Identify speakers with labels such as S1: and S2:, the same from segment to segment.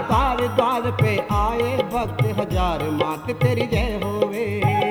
S1: द्वार द्वार पे आए भक्त हजार, मात तेरी जय होवे।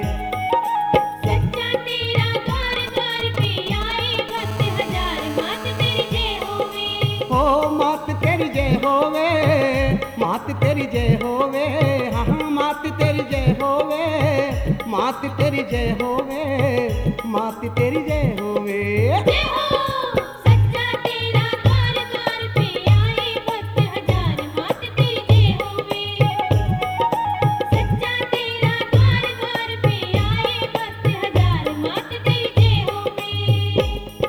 S2: सच्चा तेरा द्वार द्वार पे आए भक्त हजार, मात तेरी जय होवे।
S1: ओ मात तेरी जय होवे, मात तेरी जय होवे, हाँ मात तेरी जय होवे, मात तेरी जय होवे, मात तेरी जय होवे।
S2: जय हो। सच्चा तेरा द्वार द्वार पे आए भक्त हजार, मात तेरी जय होवे। सच्चा तेरा द्वार द्वार पे आए भक्त हजार, मात तेरी जय होवे।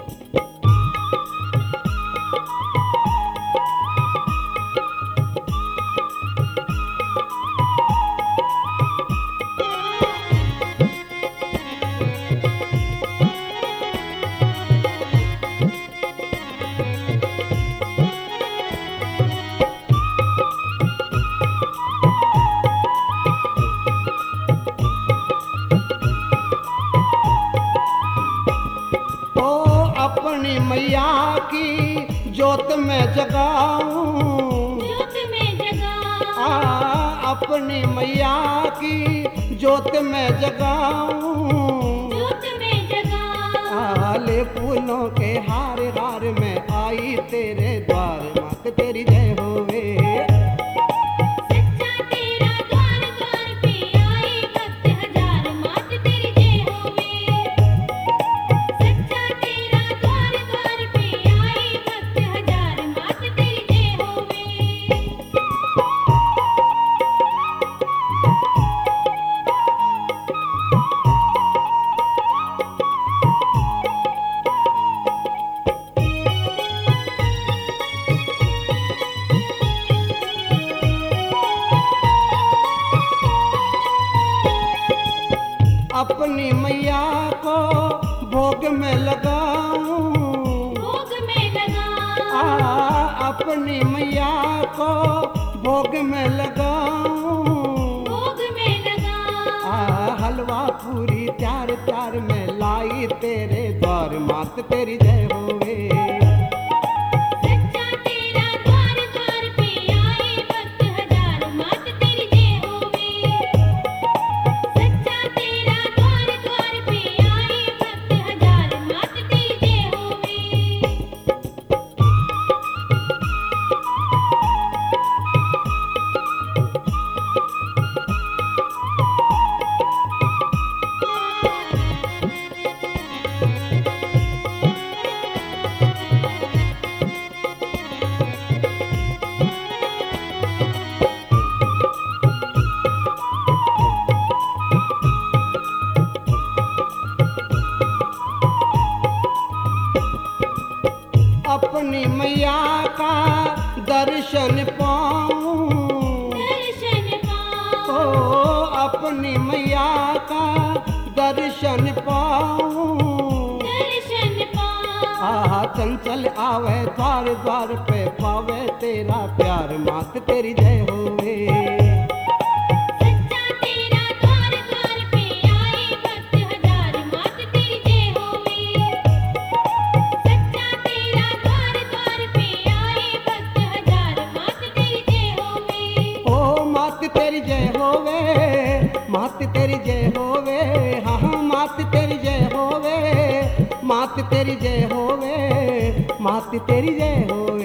S1: ओ अपनी मैया की जोत में जगाऊं,
S2: ज्योत में जगा।
S1: अपनी मैया की जोत में जगाऊं,
S2: ज्योत में जगा।
S1: ले फूलों के हार हार में आई तेरे द्वार, मात तेरी जय होवे।
S2: सच्चा तेरा द्वार द्वार पे आए भक्त हजार, मात तेरी जय होवे। सच्चा तेरा द्वार द्वार पे आए भक्त हजार, मात तेरी जय होवे।
S1: अपनी मैया को भोग में लगाऊं,
S2: भोग में लगा।
S1: अपनी मैया को भोग में लगाऊं,
S2: भोग में लगा।
S1: हलवा पूरी त्यार त्यार में लाई तेरे द्वार, मात तेरी जय होवे।
S2: सच्चा तेरा द्वार द्वार पे आए भक्त हजार, मात तेरी जय होवे। सच्चा तेरा द्वार द्वार पे आए भक्त हजार, मात तेरी जय होवे।
S1: अपनी मैया का दर्शन पाऊं,
S2: दर्शन
S1: ओ
S2: पाओ।
S1: अपनी मैया का दर्शन पाऊं।
S2: दर्शन पाओ।
S1: चंचल आवे द्वार द्वार पे पावे तेरा प्यार, मात तेरी जय होवे।
S2: सच्चा तेरा द्वार द्वार पे आए भक्त हजार, मात तेरी जय होवे। सच्चा तेरा द्वार द्वार पे आए भक्त हजार, मात तेरी जय होवे।
S1: ओ मात तेरी जय होवे, मात तेरी जय होवे, हाँ मात तेरी जय होवे, मात तेरी जय होवे, मात तेरी जय होवे।